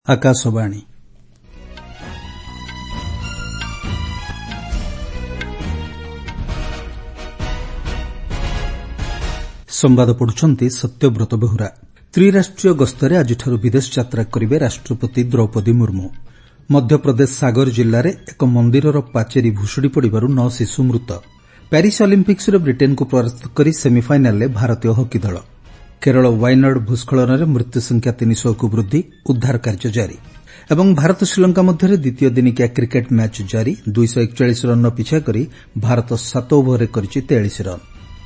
ଆକାଶବାଣୀ ସମ୍ବାଦ ପଢୁଛନ୍ତି ସତ୍ୟବ୍ରତ ବେହୁରା। ତ୍ରିରାଷ୍ଟ୍ରୀୟ ଗସ୍ତରେ ଆଜିଠାରୁ ବିଦେଶ ଯାତ୍ରା କରିବେ ରାଷ୍ଟ୍ରପତି ଦ୍ରୌପଦୀ ମୁର୍ମୁ। ମଧ୍ୟପ୍ରଦେଶ ସାଗର ଜିଲ୍ଲାରେ ଏକ ମନ୍ଦିରର ପାଚେରୀ ଭୁଶୁଡି ପଡ଼ିବାରୁ 9 ଶିଶୁ ମୃତ। ପ୍ୟାରିସ୍ ଅଲିମ୍ପିକ୍ସରେ ବ୍ରିଟେନ୍କୁ ପରାସ୍ତ କରି ସେମିଫାଇନାଲ୍ରେ ଭାରତୀୟ ହକି ଦଳ। କେରଳ ୱାଇନାଡ୍ ଭୂସ୍ଖଳନରେ ମୃତ୍ୟୁସଂଖ୍ୟା 300କୁ ବୃଦ୍ଧି, ଉଦ୍ଧାର କାର୍ଯ୍ୟ ଜାରି। ଏବଂ ଭାରତ ଶ୍ରୀଲଙ୍କା ମଧ୍ୟରେ ଦ୍ୱିତୀୟ ଦିନିକିଆ କ୍ରିକେଟ୍ ମ୍ୟାଚ୍ ଜାରି। 241 ରନ୍ର ପିଛା କରି ଭାରତ 7 ଓଭରରେ କରିଛି 43 ରନ୍।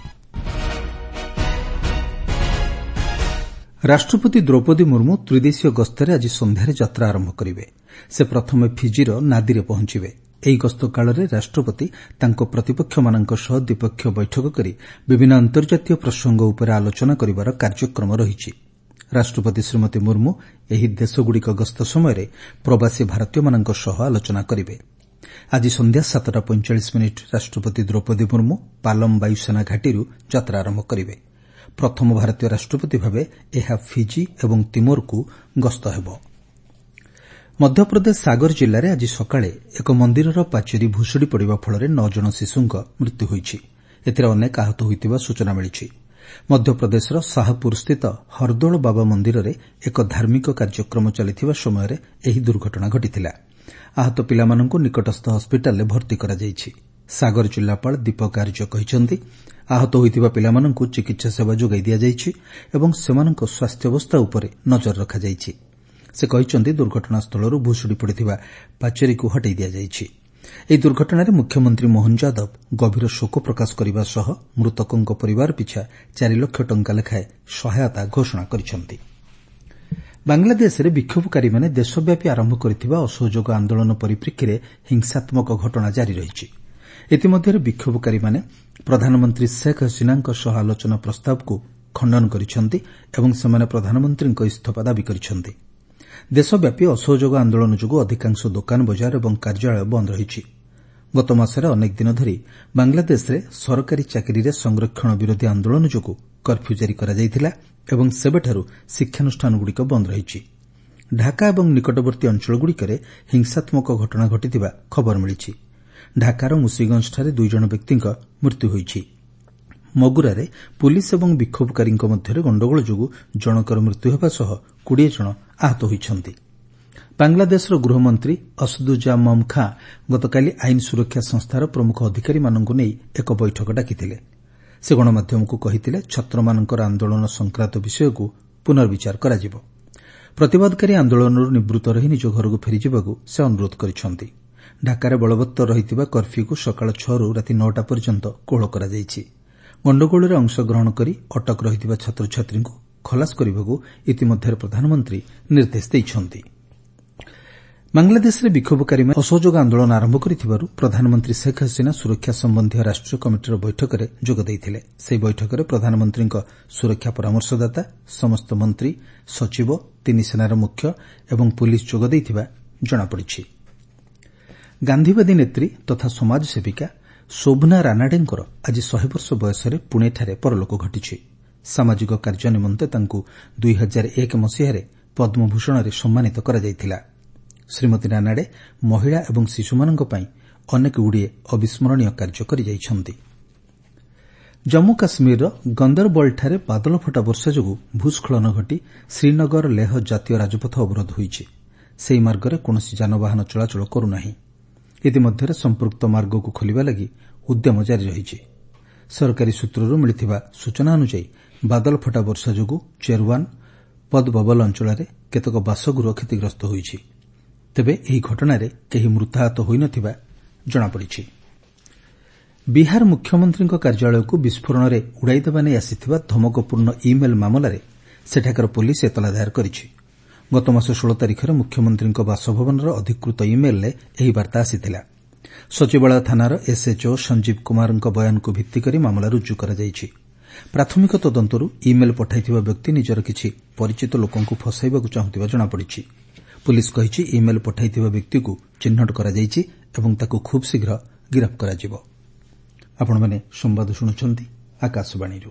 ରାଷ୍ଟ୍ରପତି ଦ୍ରୌପଦୀ ମୁର୍ମୁ ତ୍ରିଦେଶୀୟ ଗସ୍ତରେ ଆଜି ସନ୍ଧ୍ୟାରେ ଯାତ୍ରା ଆରମ୍ଭ କରିବେ। ସେ ପ୍ରଥମେ ଫିଜିର ନାଦିରେ ପହଞ୍ଚିବେ। ଏହି ଗସ୍ତ କାଳରେ ରାଷ୍ଟ୍ରପତି ତାଙ୍କ ପ୍ରତିପକ୍ଷମାନଙ୍କ ସହ ଦ୍ୱିପକ୍ଷୀୟ ବୈଠକ କରି ବିଭିନ୍ନ ଅନ୍ତର୍ଜାତୀୟ ପ୍ରସଙ୍ଗ ଉପରେ ଆଲୋଚନା କରିବାର କାର୍ଯ୍ୟକ୍ରମ ରହିଛି। ରାଷ୍ଟ୍ରପତି ଶ୍ରୀମତୀ ମୁର୍ମୁ ଏହି ଦେଶଗୁଡ଼ିକ ଗସ୍ତ ସମୟରେ ପ୍ରବାସୀ ଭାରତୀୟମାନଙ୍କ ସହ ଆଲୋଚନା କରିବେ। ଆଜି ସନ୍ଧ୍ୟା 7:45 ରାଷ୍ଟ୍ରପତି ଦ୍ରୌପଦୀ ମୁର୍ମୁ ପାଲମ୍ ବାୟୁସେନା ଘାଟିରୁ ଯାତ୍ରା ଆରମ୍ଭ କରିବେ। ପ୍ରଥମ ଭାରତୀୟ ରାଷ୍ଟ୍ରପତି ଭାବେ ଏହା ଫିଜି ଏବଂ ତିମୋରକୁ ଗସ୍ତ ହେବ। ମଧ୍ୟପ୍ରଦେଶ ସାଗର ଜିଲ୍ଲାରେ ଆଜି ସକାଳେ ଏକ ମନ୍ଦିରର ପାଚେରୀ ଭୁଶୁଡି ପଡ଼ିବା ଫଳରେ 9 ଜଣ ଶିଶୁଙ୍କ ମୃତ୍ୟୁ ହୋଇଛି। ଏଥିରେ ଅନେକ ଆହତ ହୋଇଥିବା ସୂଚନା ମିଳିଛି। ମଧ୍ୟପ୍ରଦେଶର ଶାହପୁରସ୍ଥିତ ହରଦୋଳ ବାବା ମନ୍ଦିରରେ ଏକ ଧାର୍ମିକ କାର୍ଯ୍ୟକ୍ରମ ଚାଲିଥିବା ସମୟରେ ଏହି ଦୁର୍ଘଟଣା ଘଟିଥିଲା। ଆହତ ପିଲାମାନଙ୍କୁ ନିକଟସ୍ଥ ହସ୍ପିଟାଲରେ ଭର୍ତ୍ତି କରାଯାଇଛି। ସାଗର ଜିଲ୍ଲାପାଳ ଦୀପକ ଆର୍ଯ୍ୟ କହିଛନ୍ତି, ଆହତ ହୋଇଥିବା ପିଲାମାନଙ୍କୁ ଚିକିତ୍ସା ସେବା ଯୋଗାଇ ଦିଆଯାଇଛି ଏବଂ ସେମାନଙ୍କ ସ୍ୱାସ୍ଥ୍ୟାବସ୍ଥା ଉପରେ ନଜର ରଖାଯାଇଛି। ସେ କହିଛନ୍ତି, ଦୁର୍ଘଟଣାସ୍ଥଳରୁ ଭୁଶୁଡି ପଡ଼ିଥିବା ପାଚେରୀକୁ ହଟାଇ ଦିଆଯାଇଛି। ଏହି ଦୁର୍ଘଟଣାରେ ମୁଖ୍ୟମନ୍ତ୍ରୀ ମୋହନ ଯାଦବ ଗଭୀର ଶୋକ ପ୍ରକାଶ କରିବା ସହ ମୃତକଙ୍କ ପରିବାର ପିଛା 4 ଲକ୍ଷ ଟଙ୍କା ଲେଖାଏଁ ସହାୟତା ଘୋଷଣା କରିଛନ୍ତି। ବାଂଲାଦେଶରେ ବିକ୍ଷୋଭକାରୀମାନେ ଦେଶବ୍ୟାପୀ ଆରମ୍ଭ କରିଥିବା ଅସହଯୋଗ ଆନ୍ଦୋଳନ ପରିପ୍ରେକ୍ଷୀରେ ହିଂସାତ୍ମକ ଘଟଣା ଜାରି ରହିଛି। ଇତିମଧ୍ୟରେ ବିକ୍ଷୋଭକାରୀମାନେ ପ୍ରଧାନମନ୍ତ୍ରୀ ଶେଖ୍ ହସିନାଙ୍କ ସହ ଆଲୋଚନା ପ୍ରସ୍ତାବକୁ ଖଣ୍ଡନ କରିଛନ୍ତି ଏବଂ ସେମାନେ ପ୍ରଧାନମନ୍ତ୍ରୀଙ୍କ ଇସ୍ତଫା ଦାବି କରିଛନ୍ତି। ଦେଶବ୍ୟାପୀ ଅସହଯୋଗ ଆନ୍ଦୋଳନ ଯୋଗୁଁ ଅଧିକାଂଶ ଦୋକାନ ବଜାର ଏବଂ କାର୍ଯ୍ୟାଳୟ ବନ୍ଦ ରହିଛି। ଗତ ମାସରେ ଅନେକ ଦିନ ଧରି ବାଂଲାଦେଶରେ ସରକାରୀ ଚାକିରିରେ ସଂରକ୍ଷଣ ବିରୋଧୀ ଆନ୍ଦୋଳନ ଯୋଗୁଁ କର୍ଫ୍ୟୁ ଜାରି କରାଯାଇଥିଲା ଏବଂ ସେବେଠାରୁ ଶିକ୍ଷାନୁଷ୍ଠାନଗୁଡ଼ିକ ବନ୍ଦ ରହିଛି। ଢାକା ଏବଂ ନିକଟବର୍ତ୍ତୀ ଅଞ୍ଚଳଗୁଡ଼ିକରେ ହିଂସାତ୍ମକ ଘଟଣା ଘଟିଥିବା ଖବର ମିଳିଛି। ଢାକାର ମୁସିଗଞ୍ଜଠାରେ 2 ଜଣ ବ୍ୟକ୍ତିଙ୍କ ମୃତ୍ୟୁ ହୋଇଛି। ମଗୁରାରେ ପୁଲିସ୍ ଏବଂ ବିକ୍ଷୋଭକାରୀଙ୍କ ମଧ୍ୟରେ ଗଣ୍ଡଗୋଳ ଯୋଗୁଁ ଜଣକର ମୃତ୍ୟୁ ହେବା ସହ 20 ଜଣ ଆହତ ହୋଇଛନ୍ତି। ବାଂଲାଦେଶର ଗୃହମନ୍ତ୍ରୀ ଅସଦୁଜ୍ଜାମମ୍ ଖାଁ ଗତକାଲି ଆଇନ ସୁରକ୍ଷା ସଂସ୍ଥାର ପ୍ରମୁଖ ଅଧିକାରୀମାନଙ୍କୁ ନେଇ ଏକ ବୈଠକ ଡାକିଥିଲେ। ସେ ଗଣମାଧ୍ୟମକୁ କହିଥିଲେ, ଛାତ୍ରମାନଙ୍କର ଆନ୍ଦୋଳନ ସଂକ୍ରାନ୍ତ ବିଷୟକୁ ପୁନର୍ବିଚାର କରାଯିବ। ପ୍ରତିବାଦକାରୀ ଆନ୍ଦୋଳନରୁ ନିବୃତ୍ତ ରହି ନିଜ ଘରକୁ ଫେରିଯିବାକୁ ସେ ଅନୁରୋଧ କରିଛନ୍ତି। ଢାକାରେ ବଳବତ୍ତର ରହିଥିବା କର୍ଫ୍ୟୁକୁ ସକାଳ 6ରୁ ରାତି 9ଟା ପର୍ଯ୍ୟନ୍ତ କୋହଳ କରାଯାଇଛି। ଗଣ୍ଡଗୋଳରେ ଅଂଶଗ୍ରହଣ କରି ଅଟକ ରହିଥିବା ଛାତ୍ରଛାତ୍ରୀଙ୍କୁ ଖଲାସ କରିବାକୁ ଇତିମଧ୍ୟରେ ପ୍ରଧାନମନ୍ତ୍ରୀ ନିର୍ଦ୍ଦେଶ ଦେଇଛନ୍ତି। ବାଂଲାଦେଶରେ ବିକ୍ଷୋଭକାରୀମାନେ ଅସହଯୋଗ ଆନ୍ଦୋଳନ ଆରମ୍ଭ କରିଥିବାରୁ ପ୍ରଧାନମନ୍ତ୍ରୀ ଶେଖ୍ ହସିନା ସୁରକ୍ଷା ସମ୍ବନ୍ଧୀୟ ରାଷ୍ଟ୍ରୀୟ କମିଟିର ବୈଠକରେ ଯୋଗ ଦେଇଥିଲେ। ସେହି ବୈଠକରେ ପ୍ରଧାନମନ୍ତ୍ରୀଙ୍କ ସୁରକ୍ଷା ପରାମର୍ଶଦାତା, ସମସ୍ତ ମନ୍ତ୍ରୀ, ସଚିବ, 3 ସେନାର ମୁଖ୍ୟ ଏବଂ ପୁଲିସ୍ ଯୋଗ ଦେଇଥିବା ଜଣାପଡ଼ିଛି। ଗାନ୍ଧିବାଦୀ ନେତ୍ରୀ ତଥା ସମାଜସେବିକା ଶୋଭନା ରାନାଡେଙ୍କର ଆଜି 100 ବର୍ଷ ବୟସରେ ପୁଣେଠାରେ ପରଲୋକ ଘଟିଛି। ସାମାଜିକ କାର୍ଯ୍ୟ ନିମନ୍ତେ ତାଙ୍କୁ 2001 ମସିହାରେ ପଦ୍ମଭୂଷଣରେ ସମ୍ମାନିତ କରାଯାଇଥିଲା। ଶ୍ରୀମତୀ ରାନାଡେ ମହିଳା ଏବଂ ଶିଶୁମାନଙ୍କ ପାଇଁ ଅନେକଗୁଡ଼ିଏ ଅବିସ୍ମରଣୀୟ କାର୍ଯ୍ୟ କରିଯାଇଛନ୍ତି। ଜମ୍ମୁ କାଶ୍ମୀରର ଗନ୍ଦରବଲଠାରେ ବାଦଲଫଟା ବର୍ଷା ଯୋଗୁଁ ଭୂସ୍ଖଳନ ଘଟି ଶ୍ରୀନଗର ଲେହ ଜାତୀୟ ରାଜପଥ ଅବରୋଧ ହୋଇଛି। ସେହି ମାର୍ଗରେ କୌଣସି ଯାନବାହନ ଚଳାଚଳ କରୁନାହିଁ। ଇତିମଧ୍ୟରେ ସମ୍ପୃକ୍ତ ମାର୍ଗକୁ ଖୋଲିବା ଲାଗି ଉଦ୍ୟମ ଜାରି ରହିଛି। ସରକାରୀ ସୂତ୍ରରୁ ମିଳିଥିବା ସୂଚନା ଅନୁଯାୟୀ ବାଦଲଫଟା ବର୍ଷା ଯୋଗୁଁ ଚେରୱାନ, ପଦବବଲ ଅଞ୍ଚଳରେ କେତେକ ବାସଗୃହ କ୍ଷତିଗ୍ରସ୍ତ ହୋଇଛି। ତେବେ ଏହି ଘଟଣାରେ କେହି ମୃତାହତ ହୋଇନଥିବା ଜଣାପଡ଼ିଛି। ବିହାର ମୁଖ୍ୟମନ୍ତ୍ରୀଙ୍କ କାର୍ଯ୍ୟାଳୟକୁ ବିସ୍ଫୋରଣରେ ଉଡ଼ାଇଦେବା ନେଇ ଆସିଥିବା ଧମକପୂର୍ଣ୍ଣ ଇମେଲ୍ ମାମଲାରେ ସେଠାକାର ପୁଲିସ୍ ଏତଲା ଦାୟର କରିଛି। ଗତ ମାସ 16 ତାରିଖରେ ମୁଖ୍ୟମନ୍ତ୍ରୀଙ୍କ ବାସଭବନର ଅଧିକୃତ ଇମେଲ୍ରେ ଏହି ବାର୍ତ୍ତା ଆସିଥିଲା। ସଚିବାଳୟ ଥାନାର ଏସ୍ଏଚ୍ଓ ସଞ୍ଜୀବ କୁମାରଙ୍କ ବୟାନକୁ ଭିତ୍ତିକରି ମାମଲା ରୁଜୁ କରାଯାଇଛି। ପ୍ରାଥମିକ ତଦନ୍ତରୁ ଇମେଲ୍ ପଠାଇଥିବା ବ୍ୟକ୍ତି ନିଜର କିଛି ପରିଚିତ ଲୋକଙ୍କୁ ଫସାଇବାକୁ ଚାହୁଁଥିବା ଜଣାପଡ଼ିଛି। ପୁଲିସ୍ କହିଛି, ଇମେଲ୍ ପଠାଇଥିବା ବ୍ୟକ୍ତିକୁ ଚିହ୍ନଟ କରାଯାଇଛି ଏବଂ ତାକୁ ଖୁବ୍ ଶୀଘ୍ର ଗିରଫ କରାଯିବ। ଆପଣମାନେ ସମ୍ବାଦ ଶୁଣୁଛନ୍ତି ଆକାଶବାଣୀରୁ।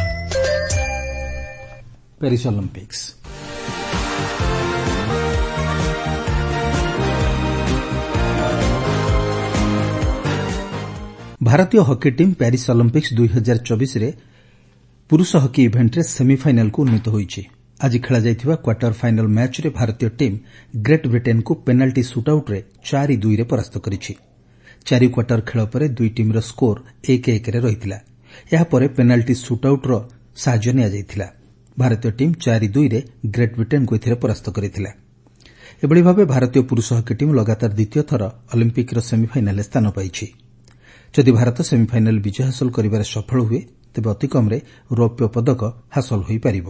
ପ୍ୟାରିସ୍ ଅଲିମ୍ପିକ୍ସ ଭାରତୀୟ ହକି ଟିମ୍ ପ୍ୟାରିସ୍ ଅଲିମ୍ପିକ୍ସ 2024 ପୁରୁଷ ହକି ଇଭେଣ୍ଟରେ ସେମିଫାଇନାଲକୁ ଉନ୍ନୀତ ହୋଇଛି। ଆଜି ଖେଳାଯାଇଥିବା କ୍ୱାର୍ଟର ଫାଇନାଲ ମ୍ୟାଚ୍ରେ ଭାରତୀୟ ଟିମ୍ ଗ୍ରେଟ୍ ବ୍ରିଟେନ୍କୁ ପେନାଲ୍ଟି ସୁଟ୍ଆଉଟ୍ରେ 4-2ରେ ପରାସ୍ତ କରିଛି। 4 କ୍ୱାର୍ଟର ଖେଳ ପରେ ଦୁଇ ଟିମ୍ର ସ୍କୋର 1-1ରେ ରହିଥିଲା। ଏହାପରେ ପେନାଲ୍ଟି ସୁଟ୍ଆଉଟ୍ର ସାହାଯ୍ୟ ନିଆଯାଇଥିଲା। ଭାରତୀୟ ଟିମ୍ 4-2ରେ ଗ୍ରେଟ୍ ବ୍ରିଟେନ୍କୁ ଏଥିରେ ପରାସ୍ତ କରିଥିଲା। ଏଭଳି ଭାବେ ଭାରତୀୟ ପୁରୁଷ ହକି ଟିମ୍ ଲଗାତାର ଦ୍ୱିତୀୟ ଥର ଅଲିମ୍ପିକ୍ର ସେମିଫାଇନାଲରେ ସ୍ଥାନ ପାଇଛି। ଯଦି ଭାରତ ସେମିଫାଇନାଲ ବିଜୟ ହାସଲ କରିବାରେ ସଫଳ ହୁଏ ତେବେ ଅତିକମ୍ରେ ରୌପ୍ୟ ପଦକ ହାସଲ ହୋଇପାରିବ।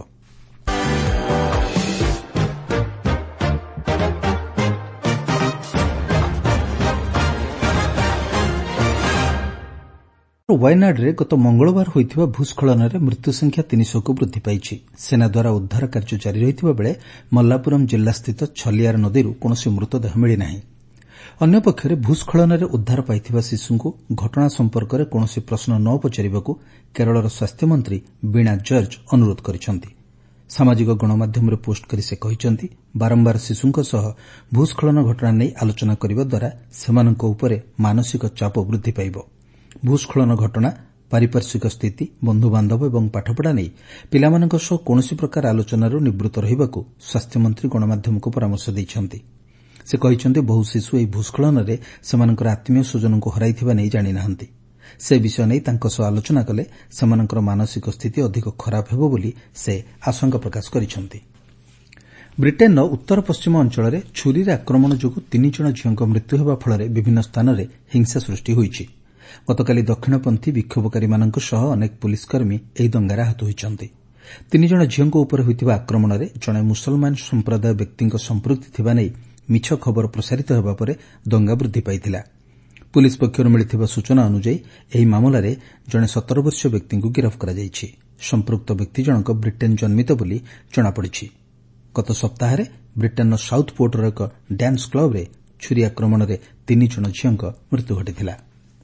ୱାଇନାଡରେ ଗତ ମଙ୍ଗଳବାର ହୋଇଥିବା ଭୂସ୍ଖଳନରେ ମୃତ୍ୟୁସଂଖ୍ୟା 300କୁ ବୃଦ୍ଧି ପାଇଛି। ସେନା ଦ୍ୱାରା ଉଦ୍ଧାର କାର୍ଯ୍ୟ ଜାରି ରହିଥିବା ବେଳେ ମଲ୍ଲାପୁରମ୍ ଜିଲ୍ଲାସ୍ଥିତ ଛଲିୟାର ନଦୀରୁ କୌଣସି ମୃତଦେହ ମିଳିନାହିଁ। ଅନ୍ୟପକ୍ଷରେ ଭୂସ୍ଖଳନରେ ଉଦ୍ଧାର ପାଇଥିବା ଶିଶୁଙ୍କୁ ଘଟଣା ସମ୍ପର୍କରେ କୌଣସି ପ୍ରଶ୍ନ ନ ପଚାରିବାକୁ କେରଳର ସ୍ୱାସ୍ଥ୍ୟମନ୍ତ୍ରୀ ବୀଣା ଜର୍ଜ ଅନୁରୋଧ କରିଛନ୍ତି। ସାମାଜିକ ଗଣମାଧ୍ୟମରେ ପୋଷ୍ଟ କରି ସେ କହିଛନ୍ତି, ବାରମ୍ବାର ଶିଶୁଙ୍କ ସହ ଭୂସ୍ଖଳନ ଘଟଣା ନେଇ ଆଲୋଚନା କରିବା ଦ୍ୱାରା ସେମାନଙ୍କ ଉପରେ ମାନସିକ ଚାପ ବୃଦ୍ଧି ପାଇବ। ଭୂସ୍ଖଳନ ଘଟଣା, ପାରିପାର୍ଶ୍ୱିକ ସ୍ଥିତି, ବନ୍ଧୁବାନ୍ଧବ ଏବଂ ପାଠପଢ଼ା ନେଇ ପିଲାମାନଙ୍କ ସହ କୌଣସି ପ୍ରକାର ଆଲୋଚନାରୁ ନିବୃତ୍ତ ରହିବାକୁ ସ୍ୱାସ୍ଥ୍ୟମନ୍ତ୍ରୀ ଗଣମାଧ୍ୟମକୁ ପରାମର୍ଶ ଦେଇଛନ୍ତି। ସେ କହିଛନ୍ତି, ବହୁ ଶିଶୁ ଏହି ଭୂସ୍ଖଳନରେ ସେମାନଙ୍କର ଆତ୍ମୀୟ ସ୍ୱଜନଙ୍କୁ ହରାଇଥିବା ନେଇ ଜାଣିନାହାନ୍ତି। ସେ ବିଷୟ ନେଇ ତାଙ୍କ ସହ ଆଲୋଚନା କଲେ ସେମାନଙ୍କର ମାନସିକ ସ୍ଥିତି ଅଧିକ ଖରାପ ହେବ ବୋଲି ସେ ଆଶଙ୍କା ପ୍ରକାଶ କରିଛନ୍ତି। ବ୍ରିଟେନ୍ର ଉତ୍ତର ପଶ୍ଚିମ ଅଞ୍ଚଳରେ ଛୁରୀରେ ଆକ୍ରମଣ ଯୋଗୁଁ 3 ଜଣ ଝିଅଙ୍କ ମୃତ୍ୟୁ ହେବା ଫଳରେ ବିଭିନ୍ନ ସ୍ଥାନରେ ହିଂସା ସୃଷ୍ଟି ହୋଇଛି। ଗତକାଲି ଦକ୍ଷିଣପନ୍ଥୀ ବିକ୍ଷୋଭକାରୀମାନଙ୍କ ସହ ଅନେକ ପୁଲିସକର୍ମୀ ଏହି ଦଙ୍ଗାରେ ଆହତ ହୋଇଛନ୍ତି। 3 ଜଣ ଝିଅଙ୍କ ଉପରେ ହୋଇଥିବା ଆକ୍ରମଣରେ ଜଣେ ମୁସଲମାନ ସମ୍ପ୍ରଦାୟ ବ୍ୟକ୍ତିଙ୍କ ସମ୍ପୃକ୍ତି ଥିବା ନେଇ ମିଛ ଖବର ପ୍ରସାରିତ ହେବା ପରେ ଦଙ୍ଗା ବୃଦ୍ଧି ପାଇଥିଲା। ପୁଲିସ ପକ୍ଷରୁ ମିଳିଥିବା ସୂଚନା ଅନୁଯାୟୀ ଏହି ମାମଲାରେ ଜଣେ 17 ବର୍ଷୀୟ ବ୍ୟକ୍ତିଙ୍କୁ ଗିରଫ କରାଯାଇଛି। ସମ୍ପୃକ୍ତ ବ୍ୟକ୍ତି ଜଣକ ବ୍ରିଟେନ୍ ଜନ୍ମିତ ବୋଲି ଜଣାପଡ଼ିଛି। ଗତ ସପ୍ତାହରେ ବ୍ରିଟେନ୍ର ସାଉଥ୍ ପୋର୍ଟର ଏକ ଡ୍ୟାନ୍ସ କ୍ଲବରେ ଛୁରୀ ଆକ୍ରମଣରେ 3 ଜଣ ଝିଅଙ୍କ ମୃତ୍ୟୁ ଘଟିଥିଲା।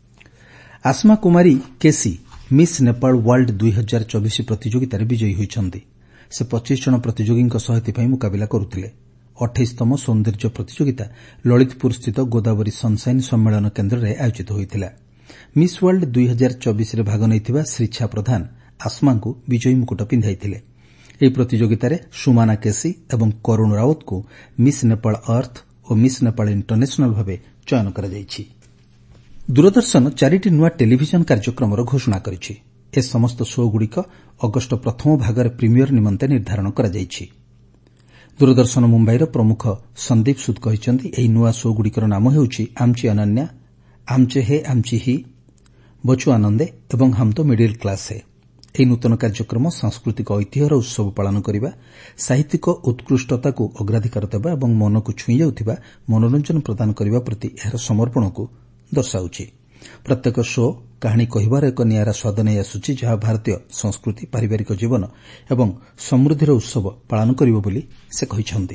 Asma Kumari KC miss Nepal world 2024 ପ୍ରତିଯୋଗିତାରେ ବିଜୟୀ ହୋଇଛନ୍ତି। ସେ 25 ଜଣ ପ୍ରତିଯୋଗୀଙ୍କ ସହ ଏଥିପାଇଁ ମୁକାବିଲା କରୁଥିଲେ। 28ତମ ସୌନ୍ଦର୍ଯ୍ୟ ପ୍ରତିଯୋଗିତା ଲଳିତପୁରସ୍ଥିତ ଗୋଦାବରୀ ସନ୍ସାଇନ୍ ସମ୍ମେଳନ କେନ୍ଦ୍ରରେ ଆୟୋଜିତ ହୋଇଥିଲା। ମିସ୍ ୱାର୍ଲଡ 2024ରେ ଭାଗ ନେଇଥିବା ଶ୍ରୀଛା ପ୍ରଧାନ ଆସ୍ମାଙ୍କୁ ବିଜୟୀ ମୁକୁଟ ପିନ୍ଧାଇଥିଲେ। ଏହି ପ୍ରତିଯୋଗିତାରେ ସୁମାନା କେସି ଏବଂ କରୁଣ ରାଓ୍ୱତଙ୍କୁ ମିସ୍ ନେପାଳ ଅର୍ଥ ଓ ମିସ୍ ନେପାଳ ଇଣ୍ଟରନ୍ୟାସନାଲ ଭାବେ ଚୟନ କରାଯାଇଛି। ଦୂରଦର୍ଶନ 4ଟି ନୂଆ ଟେଲିଭିଜନ କାର୍ଯ୍ୟକ୍ରମର ଘୋଷଣା କରିଛି। ଏ ସମସ୍ତ ଶୋଗୁଡ଼ିକ ଅଗଷ୍ଟ ପ୍ରଥମ ଭାଗରେ ପ୍ରିମିୟର ନିମନ୍ତେ ନିର୍ଦ୍ଧାରଣ କରାଯାଇଛି। ଦୂରଦର୍ଶନ ମୁମ୍ବାଇର ପ୍ରମୁଖ ସନ୍ଦୀପ ସୁଦ କହିଛନ୍ତି, ଏହି ନୂଆ ଶୋଗୁଡ଼ିକର ନାମ ହେଉଛି ଆମଚି ଅନନ୍ୟା, ଆମଚେ ହେ ଆମଚି ହି, ବଚୁ ଆନନ୍ଦେ ଏବଂ ହାମ୍ ତ ମିଡିଲ୍ କ୍ଲାସ୍ ହେ। ଏହି ନୂତନ କାର୍ଯ୍ୟକ୍ରମ ସାଂସ୍କୃତିକ ଐତିହ୍ୟର ଉତ୍ସବ ପାଳନ କରିବା, ସାହିତ୍ୟିକ ଉତ୍କୃଷ୍ଟତାକୁ ଅଗ୍ରାଧିକାର ଦେବା ଏବଂ ମନକୁ ଛୁଇଁ ଯାଉଥିବା ମନୋରଞ୍ଜନ ପ୍ରଦାନ କରିବା ପ୍ରତି ଏହାର ସମର୍ପଣକୁ ଦର୍ଶାଉଛି। ପ୍ରତ୍ୟେକ ଶୋ କାହାଣୀ କହିବାର ଏକ ନିଆରା ସ୍ୱାଦ ନେଇ ଆସୁଛି, ଯାହା ଭାରତୀୟ ସଂସ୍କୃତି, ପାରିବାରିକ ଜୀବନ ଏବଂ ସମୃଦ୍ଧିର ଉତ୍ସବ ପାଳନ କରିବ ବୋଲି ସେ କହିଛନ୍ତି।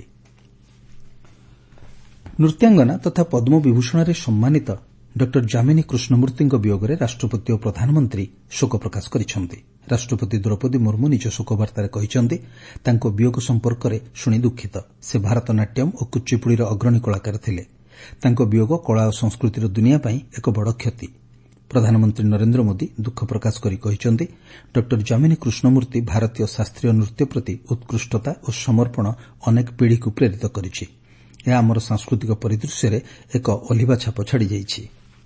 ନୃତ୍ୟାଙ୍ଗନା ତଥା ପଦ୍ମବିଭୂଷଣରେ ସମ୍ମାନିତ ଡ ଯାମିନୀ କୃଷ୍ଣମୂର୍ତ୍ତିଙ୍କ ବିୟୋଗରେ ରାଷ୍ଟ୍ରପତି ଓ ପ୍ରଧାନମନ୍ତ୍ରୀ ଶୋକ ପ୍ରକାଶ କରିଛନ୍ତି। ରାଷ୍ଟ୍ରପତି ଦ୍ରୌପଦୀ ମୁର୍ମୁ ନିଜ ଶୋକବାର୍ତ୍ତାରେ କହିଛନ୍ତି, ତାଙ୍କ ବିୟୋଗ ସମ୍ପର୍କରେ ଶୁଣି ଦୁଃଖିତ। ସେ ଭାରତନାଟ୍ୟମ୍ ଓ କୁଚିପୁଡ଼ିର ଅଗ୍ରଣୀ କଳାକାର ଥିଲେ। ତାଙ୍କ ବିୟୋଗ କଳା ଓ ସଂସ୍କୃତିର ଦୁନିଆ ପାଇଁ ଏକ ବଡ଼ କ୍ଷତି। ପ୍ରଧାନମନ୍ତ୍ରୀ ନରେନ୍ଦ୍ର ମୋଦି ଦୁଃଖ ପ୍ରକାଶ କରି କହିଛନ୍ତି, ଡ ଯାମିନୀ କୃଷ୍ଣମୂର୍ତ୍ତି ଭାରତୀୟ ଶାସ୍ତ୍ରୀୟ ନୃତ୍ୟ ପ୍ରତି ଉତ୍କୃଷ୍ଟତା ଓ ସମର୍ପଣ ଅନେକ ପିଢ଼ିକୁ ପ୍ରେରିତ କରିଛି। ଏହା ଆମର ସାଂସ୍କୃତିକ ପରିଦୃଶ୍ୟରେ ଏକ ଅଲିଭା ଛାପ ଛାଡ଼ିଯାଇଛି।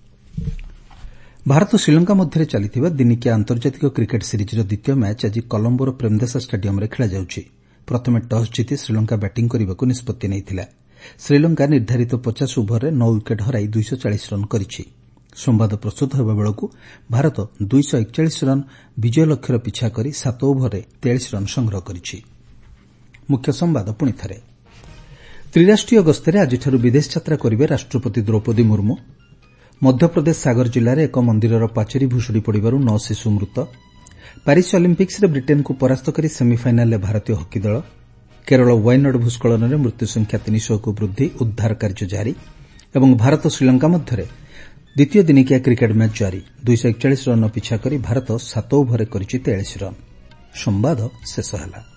ଭାରତ ଶ୍ରୀଲଙ୍କା ମଧ୍ୟରେ ଚାଲିଥିବା ଦିନିକିଆ ଆନ୍ତର୍ଜାତିକ କ୍ରିକେଟ୍ ସିରିଜ୍ର ଦ୍ୱିତୀୟ ମ୍ୟାଚ୍ ଆଜି କଲମ୍ବୋର ପ୍ରେମଦାସା ଷ୍ଟାଡିୟମ୍ରେ ଖେଳାଯାଉଛି। ପ୍ରଥମେ ଟସ୍ ଜିତି ଶ୍ରୀଲଙ୍କା ବ୍ୟାଟିଂ କରିବାକୁ ନିଷ୍ପତ୍ତି ନେଇଥିଲା। ଶ୍ରୀଲଙ୍କା ନିର୍ଦ୍ଧାରିତ 50 ଓଭରରେ 9 ୱିକେଟ୍ ହରାଇ 240 ରନ୍ କରିଛି। ସମ୍ବାଦ ପ୍ରସ୍ତୁତ ହେବା ବେଳକୁ ଭାରତ 241 ରନ୍ ବିଜୟ ଲକ୍ଷ୍ୟର ପିଛା କରି 7 ଓଭରରେ 43 ରନ୍ ସଂଗ୍ରହ କରିଛି। ମୁଖ୍ୟ ସମ୍ବାଦ ପୁଣି ଥରେ। ତ୍ରିରାଷ୍ଟ୍ରୀୟ ଗସ୍ତରେ ଆଜିଠାରୁ ବିଦେଶ ଯାତ୍ରା କରିବେ ରାଷ୍ଟ୍ରପତି ଦ୍ରୌପଦୀ ମୁର୍ମୁ। ମଧ୍ୟପ୍ରଦେଶ ସାଗର ଜିଲ୍ଲାରେ ଏକ ମନ୍ଦିରର ପାଚେରୀ ଭୁଶୁଡ଼ି ପଡ଼ିବାରୁ 9 ଶିଶୁ ମୃତ। ପ୍ୟାରିସ୍ ଅଲିମ୍ପିକ୍ସରେ ବ୍ରିଟେନ୍କୁ ପରାସ୍ତ କରି ସେମିଫାଇନାଲରେ ଭାରତୀୟ ହକି ଦଳ। କେରଳ ୱାଇନଡ୍ ଭୂସ୍ଖଳନରେ ମୃତ୍ୟୁସଂଖ୍ୟା 300କୁ ବୃଦ୍ଧି, ଉଦ୍ଧାର କାର୍ଯ୍ୟ ଜାରି ଏବଂ ଭାରତ ଶ୍ରୀଲଙ୍କା ମଧ୍ୟରେ ଦ୍ୱିତୀୟ ଦିନିକିଆ କ୍ରିକେଟ୍ ମ୍ୟାଚ୍ ଜାରି। 241 ରନ୍ ପିଛା କରି ଭାରତ 7 ଓଭରରେ କରିଛି 43 ରନ୍। ସମ୍ବାଦ ଶେଷ ହେଲା।